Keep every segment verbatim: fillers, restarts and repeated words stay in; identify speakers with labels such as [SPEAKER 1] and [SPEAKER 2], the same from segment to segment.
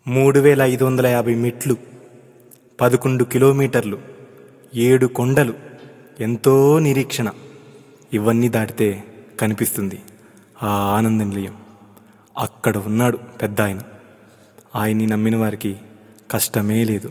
[SPEAKER 1] మూడు వేల ఐదు వందల యాభై మెట్లు, పదకొండు కిలోమీటర్లు, ఏడు కొండలు, ఎంతో నిరీక్షణ. ఇవన్నీ దాటితే కనిపిస్తుంది ఆ ఆనంద నిలయం. అక్కడ ఉన్నాడు పెద్ద ఆయన. ఆయన్ని నమ్మిన వారికి కష్టమే లేదు.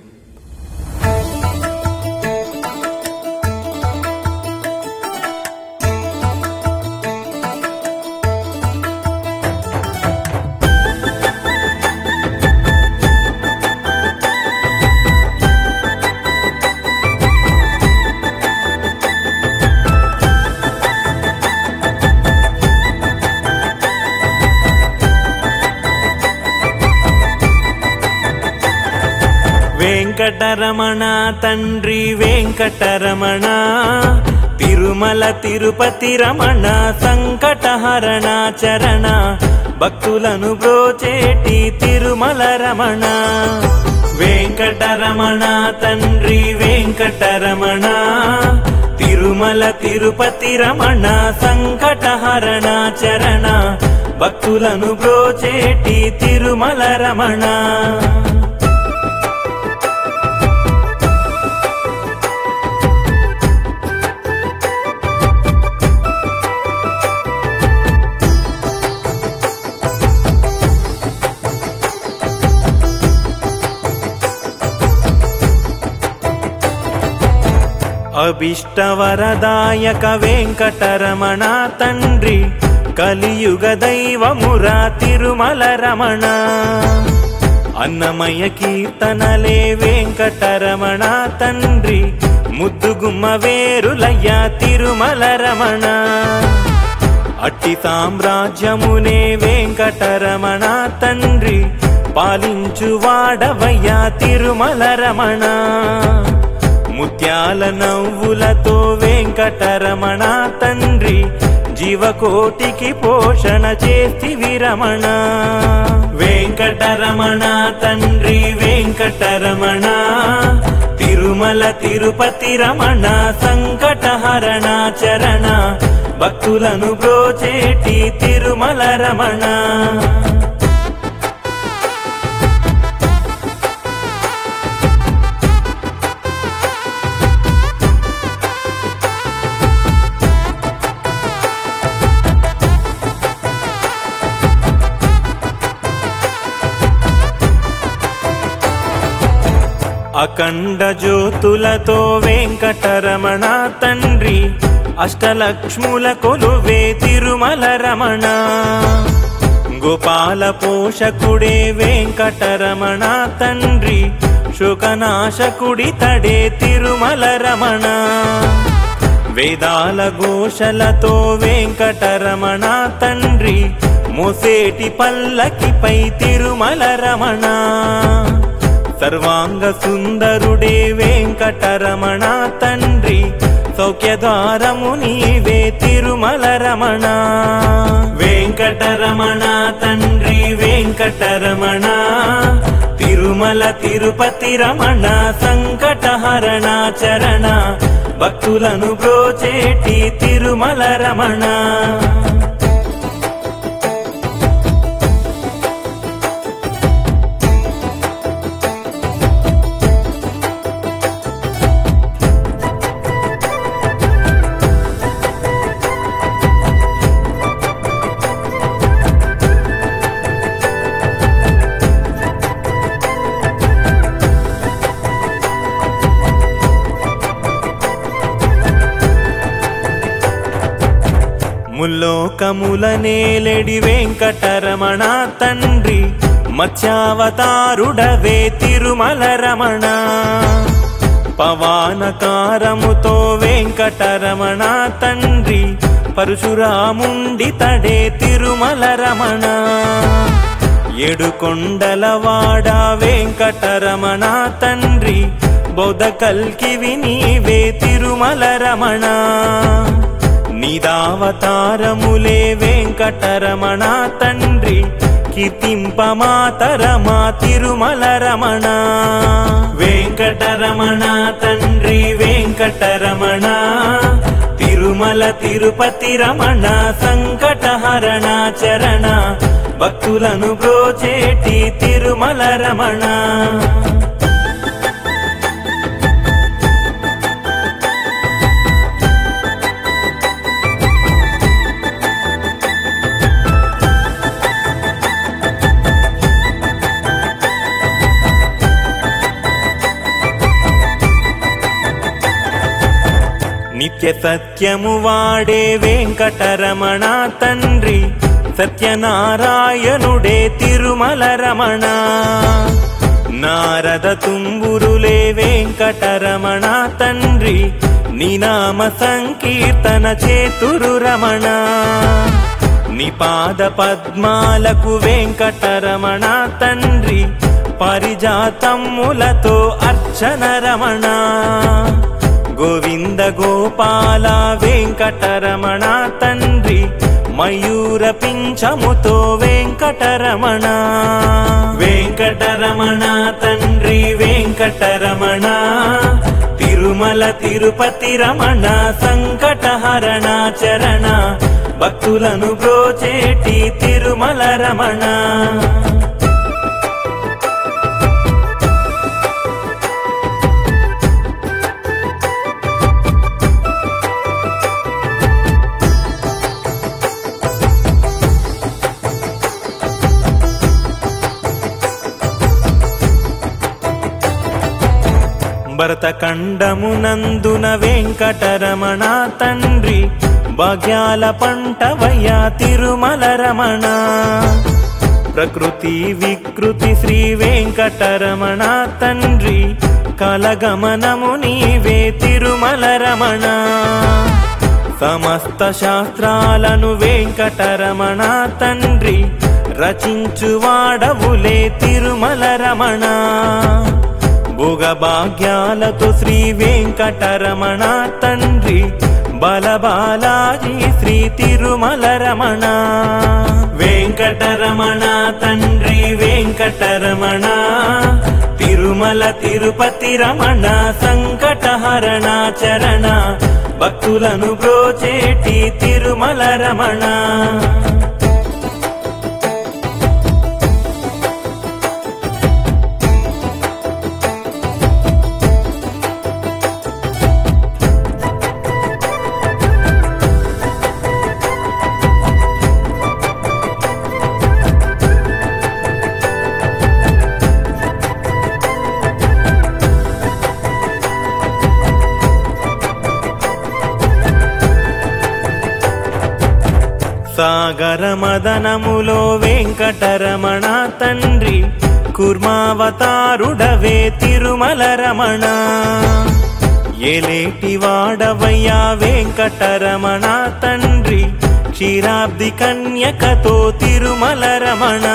[SPEAKER 2] వెంకటరమణ తండ్రి వెంకటరమణ, తిరుమల తిరుపతి రమణ, సంకటహరణ చరణ, భక్తులను బ్రోచేటి తిరుమల రమణ. వెంకటరమణ తండ్రి వెంకటరమణ, తిరుమల తిరుపతి రమణ, సంకటహరణ చరణ, భక్తులను బ్రోచేటి తిరుమల రమణ. అభిష్టవరదాయక వెంకటరమణ తండ్రి, కలియుగ దైవమురా తిరుమల రమణ. అన్నమయ కీర్తనలే వెంకటరమణ తండ్రి, ముద్దుగుమ్మ వేరులయ్య తిరుమల రమణ. అట్టి సామ్రాజ్యమునే వెంకటరమణ తండ్రి, పాలించువాడవయ్య తిరుమల రమణ. ముత్యాల నవ్వులతో వెంకటరమణ తండ్రి, జీవకోటికి పోషణ చేస్తివి రమణ. వెంకటరమణ తండ్రి వెంకటరమణ, తిరుమల తిరుపతి రమణ, సంకటహరణ చరణ, భక్తులను బ్రోచేటి తిరుమల రమణ. అఖండ జ్యోతులతో వెంకటరమణ తండ్రి, అష్టలక్ష్ముల కొలువే తిరుమల రమణ. గోపాల పోషకుడే వెంకటరమణ తండ్రి, శోకనాశకుడి తడే తిరుమల రమణ. వేదాల ఘోషలతో వెంకటరమణ తండ్రి, మోసేటి పల్లకిపై తిరుమల రమణ. సర్వాంగ సుందరుడే వెంకటరమణ తండ్రి, సౌఖ్యద్వారము నీవే తిరుమల రమణ. వెంకటరమణ తండ్రి వెంకటరమణ, తిరుమల తిరుపతి రమణ, సంకటహరణ చరణ, భక్తులను బ్రోచేటి తిరుమల రమణ. ముల్లోకముల నేలెడి వెంకటరమణ తండ్రి, మత్స్యావతారుడవే తిరుమల రమణ. పవానకారముతో వెంకటరమణ తండ్రి, పరశురాముండి తడే తిరుమల రమణ. ఏడు కొండలవాడ వెంకటరమణ తండ్రి, బౌద్ధ కల్కివి నీవే తిరుమల రమణ. నిదావతారములే వెంకటరమణ తండ్రి, కీర్తింపమాతరమా తిరుమల రమణ. వెంకటరమణ తండ్రి వెంకటరమణ, తిరుమల తిరుమల తిరుపతి రమణ సంకటహరణ చరణ భక్తులను బ్రోచేటి తిరుమల రమణ. నిత్య సత్యము వాడే వెంకటరమణ తండ్రి సత్యనారాయణుడే తిరుమల రమణ. నారద తుంబురులే వెంకటరమణ తండ్రి నినామ సంకీర్తన చేతురు రమణ. నిపాద పద్మాలకు వెంకటరమణ తండ్రి పరిజాతమ్ములతో అర్చన రమణ. గోవింద గోపాల వెంకటరమణ తండ్రి మయూర పింఛముతో వెంకటరమణ. వెంకటరమణ తండ్రి వెంకటరమణ తిరుమల తిరుపతి రమణ సంకటహరణ చరణ భక్తులను బ్రోచేటి తిరుమల రమణ. భరతఖండమునందున వెంకటరమణ తండ్రి భాగ్యాల పంటవయ్య తిరుమల రమణ. ప్రకృతి వికృతి శ్రీ వెంకటరమణ తండ్రి కలగమనము నీవే తిరుమల రమణ. సమస్త శాస్త్రాలను వెంకటరమణ తండ్రి రచించువాడవులే తిరుమల రమణ. భోగభాగ్యాలతో శ్రీ వెంకటరమణ తండ్రి బలబాలాజీ శ్రీ తిరుమల రమణ. వెంకటరమణ తండ్రి వెంకటరమణ తిరుమల తిరుపతి రమణ సంకటహరణ చరణ భక్తులను బ్రోచేటి తిరుమల రమణ. సాగర మదనములో వెంకటరమణ తండ్రి కుర్మావతారుడవే తిరుమల రమణ. ఏలేటి వాడవయ్యా వెంకటరమణ తండ్రి క్షీరాబ్ది కన్యకతో తిరుమల రమణ.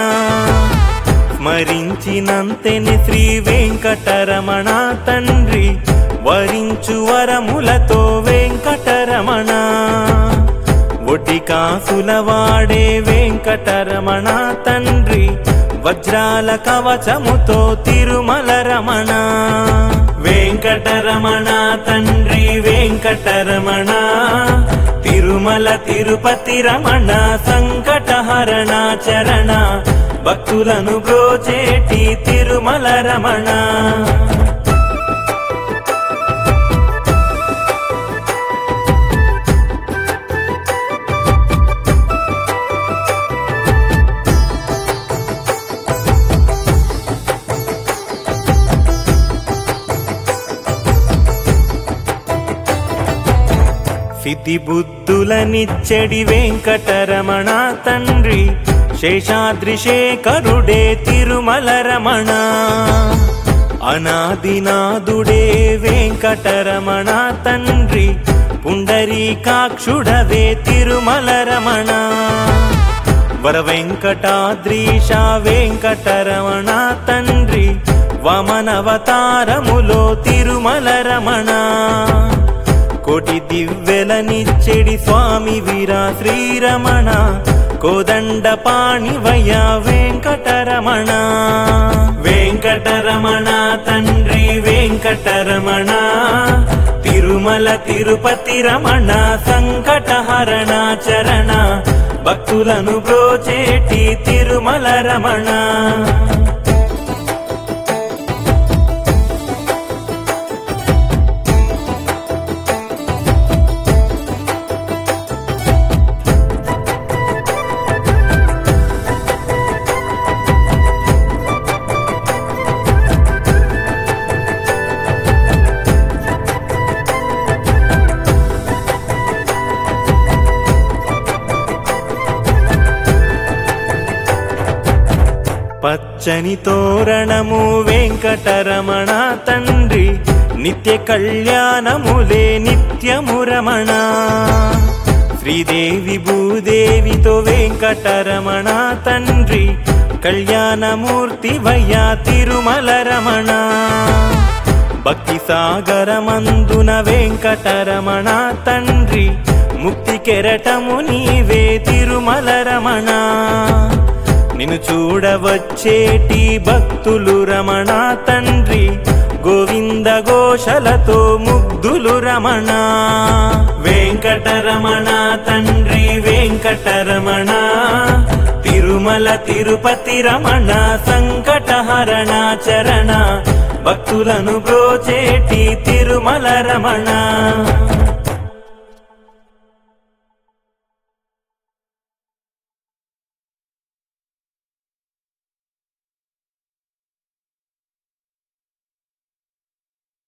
[SPEAKER 2] స్మరించినంతెని శ్రీ వెంకటరమణ తండ్రి వరించు వరములతో వెంకటరమణ. ఒటి కాసుల వాడే వెంకటరమణ తండ్రి వజ్రాల కవచముతో తిరుమల రమణ. వెంకటరమణ తండ్రి వెంకటరమణ తిరుమల తిరుపతి రమణ సంకటహరణ చరణ భక్తులను బ్రోచేటి తిరుమల రమణ. సిద్ధి బుద్ధులనిచ్చడి వెంకటరమణ తండ్రి శేషాద్రి శేఖరుడే తిరుమల రమణ. అనాదినాదుడే వెంకటరమణ తండ్రి పుండరీకాక్షుడవే తిరుమల రమణ. వర వెంకటాద్రీశ వెంకటరమణ తండ్రి వామనవతారములో తిరుమల రమణ. కోటి దివ్వెలనిచ్చెడి స్వామి వీరా శ్రీరమణ కోదండ పాణివయ్య వెంకటరమణ. వెంకటరమణ తండ్రి వెంకటరమణ తిరు తిరుమల తిరుపతి రమణ సంకటహరణ చరణ భక్తులను బ్రోచేటి తిరుమల రమణ. పచ్చని తోరణము వెంకటరమణ తండ్రి నిత్య కళ్యాణములే నిత్యము రమణ. శ్రీదేవి భూదేవితో వెంకటరమణ తండ్రి కళ్యాణమూర్తి వయ్యా తిరుమల రమణ. భక్తి సాగరమందున వెంకటరమణ తండ్రి ముక్తి కెరటము నీవే తిరుమల రమణ. నిన్ను చూడవచ్చేటి భక్తులు రమణ తండ్రి గోవింద ఘోషలతో ముగ్ధులు రమణ. వెంకటరమణ తండ్రి వెంకటరమణ తిరుమల తిరుపతి రమణ సంకటహరణ చరణ భక్తులను బ్రోచేటి తిరుమల రమణ.